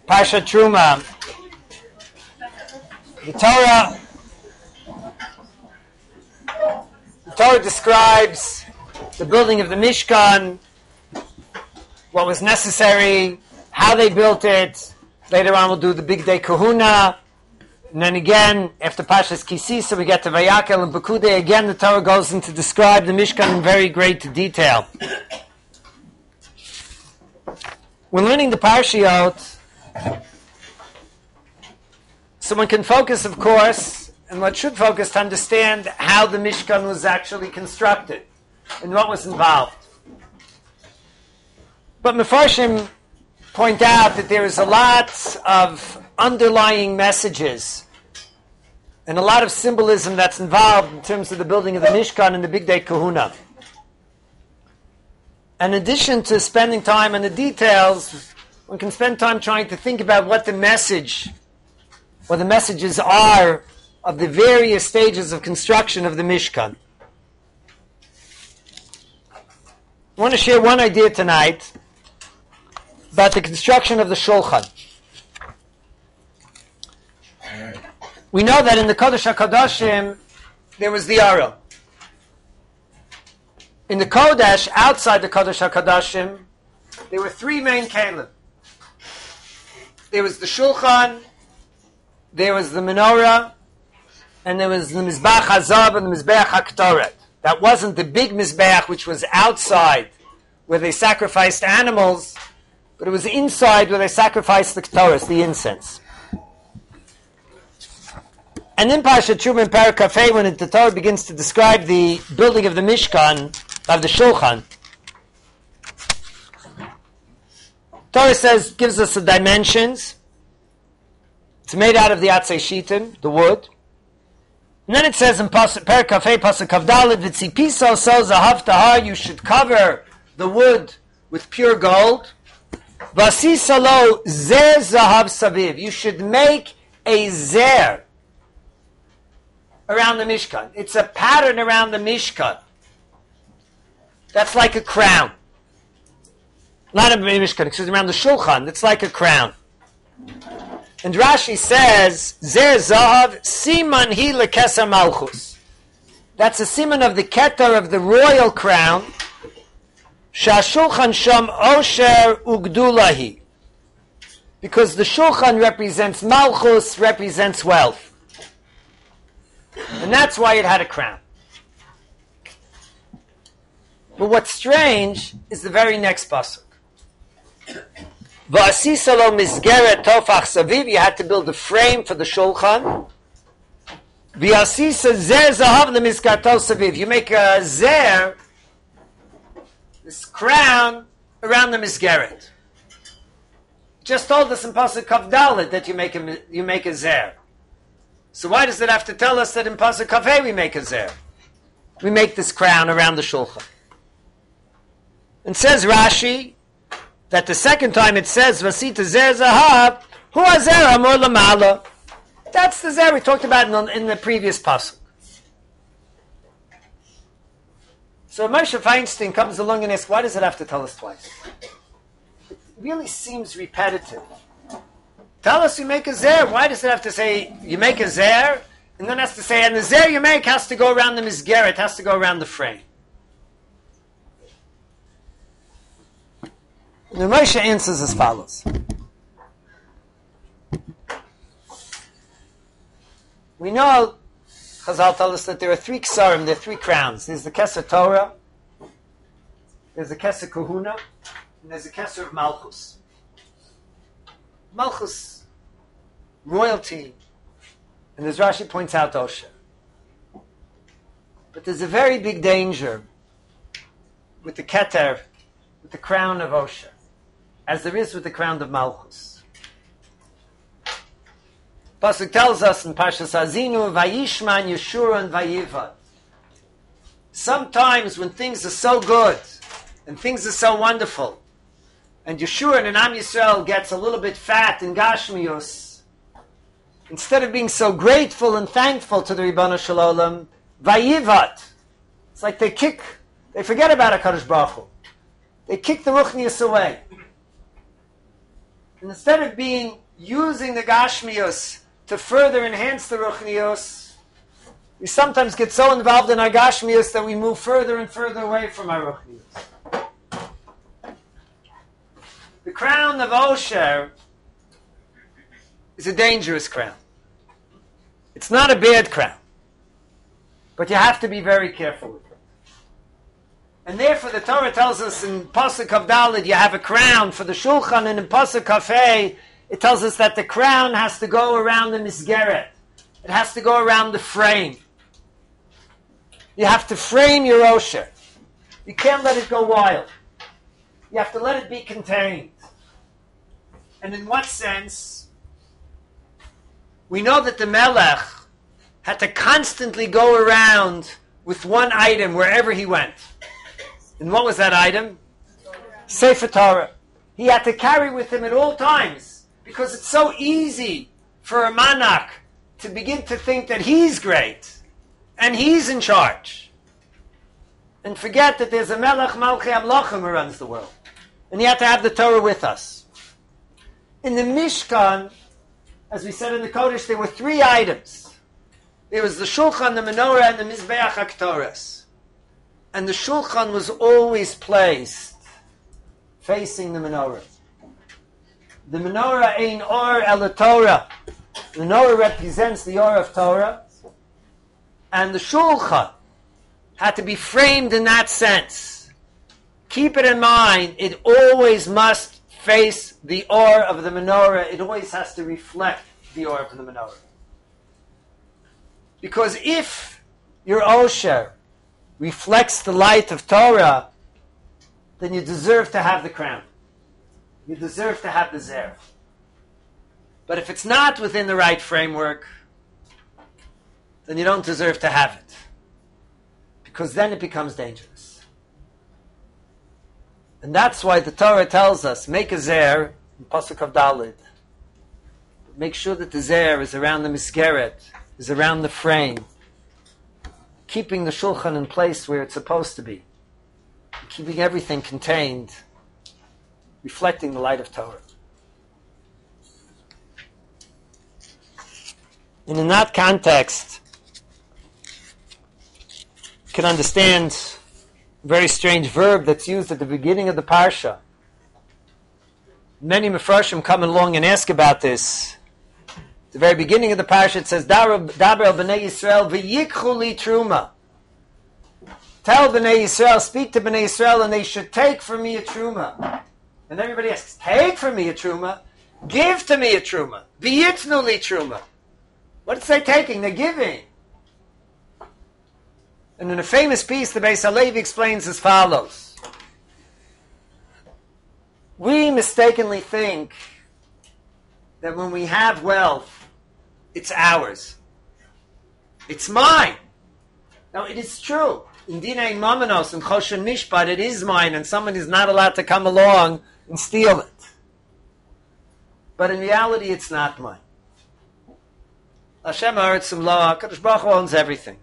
Parsha Truma. The Torah describes the building of the Mishkan, what was necessary, how they built it. Later on we'll do the Big Day Kahuna. And then again, after Parshas Kisisa, we get to Vayakel and Pekudei. Again, the Torah goes in to describe the Mishkan in very great detail. When learning the Parshiot, someone can focus, of course, and what should focus to understand how the Mishkan was actually constructed and what was involved. But Mefarshim point out that there is a lot of underlying messages and a lot of symbolism that's involved in terms of the building of the Mishkan and the Big Day Kahuna. In addition to spending time on the details, one can spend time trying to think about what the message or the messages are of the various stages of construction of the Mishkan. I want to share one idea tonight about the construction of the Shulchan. We know that in the Kodesh HaKadoshim there was the Aron. In the Kodesh, outside the Kodesh HaKadoshim, there were three main kelim. There was the Shulchan, there was the Menorah, and there was the Mizbach HaZav and the Mizbech HaKtoret. That wasn't the big Mizbech which was outside where they sacrificed animals, but it was inside where they sacrificed the Ktoros, the incense. And in Parshat Truma in Parak Kafei, when the Torah begins to describe the building of the Mishkan, of the Shulchan, Torah gives us the dimensions. It's made out of the Atzei Shitim, the wood. And then it says in Parak Kafei, Pasuk Kavdalit, V'tzipiso so zahav tahar, you should cover the wood with pure gold. V'asisalo zer zahav saviv, you should make a zer around the Mishkan. It's a pattern around the Mishkan. That's like a crown. Not a Mishkan, excuse me, around the Shulchan. It's like a crown. And Rashi says, Zer Zahav Siman Hi Lekesar Malchus. That's a siman of the keter of the royal crown. Shashulchan Sham Osher Ugdulahi. Because the Shulchan represents Malchus, represents wealth. And that's why it had a crown. But what's strange is the very next pasuk. V'asisalo misgeret tofach saviv, you had to build a frame for the shulchan. V'asisa zer zahav lemizgarto saviv, you make a zer, this crown, around the misgeret. Just told us in pasuk Kaf Dalet that you make a zer. So why does it have to tell us that in pasuk Kaf Hey we make a zer? We make this crown around the shulchan. And says Rashi that the second time it says Vasita Zer Zahav, Hu Azer Amor Lamala. That's the Zer we talked about in the previous pasuk. So Moshe Feinstein comes along and asks, why does it have to tell us twice? It really seems repetitive. Tell us you make a Zer. Why does it have to say you make a Zer? And then it has to say, and the Zer you make has to go around the Mizgeret, has to go around the frame. The Moshe answers as follows. We know, Chazal tell us that there are three ksarim, there are three crowns. There's the Keser Torah, there's the Keser Kahuna, and there's the Keser of Malchus. Malchus, royalty, and as Rashi points out, Osher. But there's a very big danger with the Keter, with the crown of Osher, as there is with the crown of Malchus. Pasuk tells us in Parshas Azinu, Vayishman Yeshurun Vayivad. Sometimes when things are so good and things are so wonderful, and Yeshurun and Am Yisrael gets a little bit fat in Gashmius, instead of being so grateful and thankful to the Ribono Shel Olam, Vayivad. It's like they forget about HaKadosh Baruch Hu. They kick the Ruchnius away. And instead of using the Gashmios to further enhance the Ruchnios, we sometimes get so involved in our Gashmios that we move further and further away from our Ruchnios. The crown of Osher is a dangerous crown. It's not a bad crown, but you have to be very careful with it. And therefore the Torah tells us in Pasuk of Dalet, you have a crown for the Shulchan, and in Pasuk of Hey, it tells us that the crown has to go around the Misgeret. It has to go around the frame. You have to frame your Osher. You can't let it go wild. You have to let it be contained. And in what sense? We know that the Melech had to constantly go around with one item wherever he went. And what was that item? Sefer Torah. He had to carry with him at all times, because it's so easy for a Manak to begin to think that he's great and he's in charge, and forget that there's a Melech Malchei Amlochim who runs the world. And he had to have the Torah with us. In the Mishkan, as we said in the Kodesh, there were 3 items. There was the Shulchan, the Menorah, and the Mizbeach HaKtoras. And the Shulchan was always placed facing the Menorah. The Menorah ein or el Torah. The Menorah represents the or of Torah. And the Shulchan had to be framed in that sense. Keep it in mind, it always must face the or of the menorah. It always has to reflect the or of the menorah. Because if your osher reflects the light of Torah, then you deserve to have the crown. You deserve to have the zer. But if it's not within the right framework, then you don't deserve to have it. Because then it becomes dangerous. And that's why the Torah tells us, make a zer, in Pasuk of Dalet. Make sure that the zer is around the Misgeret, is around the frame, keeping the Shulchan in place where it's supposed to be, keeping everything contained, reflecting the light of Torah. And in that context, you can understand very strange verb that's used at the beginning of the parsha. Many Mefarshim come along and ask about this. At the very beginning of the parsha it says, Daber el b'nei Yisrael v'yikchu li truma. Tell b'nei Yisrael, speak to b'nei Yisrael, and they should take from me a truma. And everybody asks, take from me a truma? Give to me a truma. V'yitnu li truma. What is they taking? They're giving. And in a famous piece, the Beis Halevi explains as follows. We mistakenly think that when we have wealth, it's ours. It's mine. Now, it is true. In Dinei Mamanos and Choshen Mishpat, it is mine, and someone is not allowed to come along and steal it. But in reality, it's not mine. Hashem Ha'aretzim Lo, HaKadosh Baruch Hu owns everything.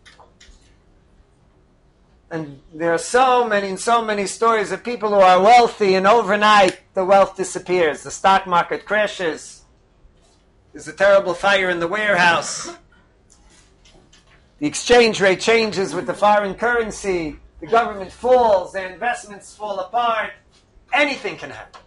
And there are so many stories of people who are wealthy, and overnight the wealth disappears. The stock market crashes. There's a terrible fire in the warehouse. The exchange rate changes with the foreign currency. The government falls. Their investments fall apart. Anything can happen.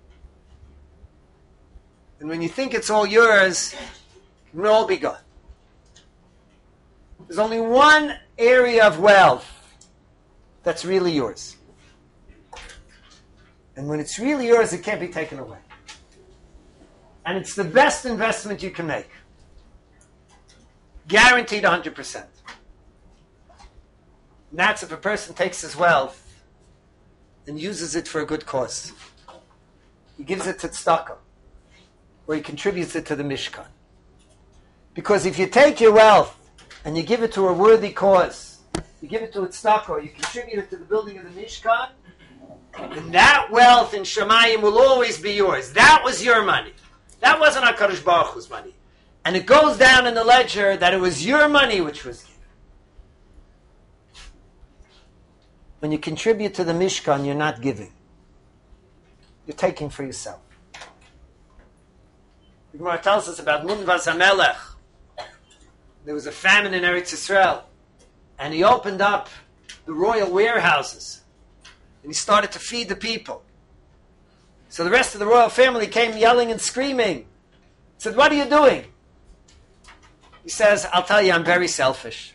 And when you think it's all yours, it will all be gone. There's only one area of wealth that's really yours. And when it's really yours, it can't be taken away. And it's the best investment you can make. Guaranteed 100%. And that's if a person takes his wealth and uses it for a good cause. He gives it to tzedakah, or he contributes it to the Mishkan. Because if you take your wealth and you give it to a worthy cause, you give it to a tzedakah, you contribute it to the building of the Mishkan, and that wealth in Shemayim will always be yours. That was your money. That wasn't HaKadosh Baruch Hu's money. And it goes down in the ledger that it was your money which was given. When you contribute to the Mishkan, you're not giving. You're taking for yourself. The Gemara tells us about Munvaz HaMelech. There was a famine in Eretz Yisrael, and he opened up the royal warehouses, and he started to feed the people. So the rest of the royal family came yelling and screaming. He said, "What are you doing?" He says, "I'll tell you, I'm very selfish.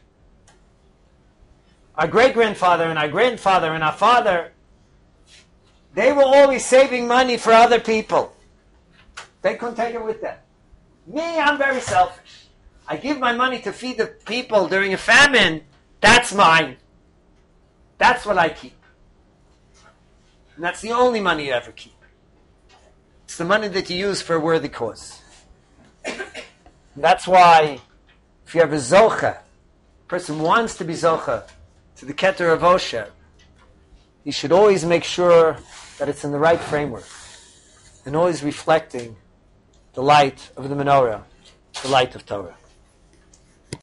Our great-grandfather and our grandfather and our father, they were always saving money for other people. They couldn't take it with them. Me, I'm very selfish. I give my money to feed the people during a famine. That's mine. That's what I keep. And that's the only money you ever keep. It's the money that you use for a worthy cause." That's why, if you have a zocha, a person wants to be zocha to the Keter of Osher, you should always make sure that it's in the right framework and always reflecting the light of the menorah, the light of Torah.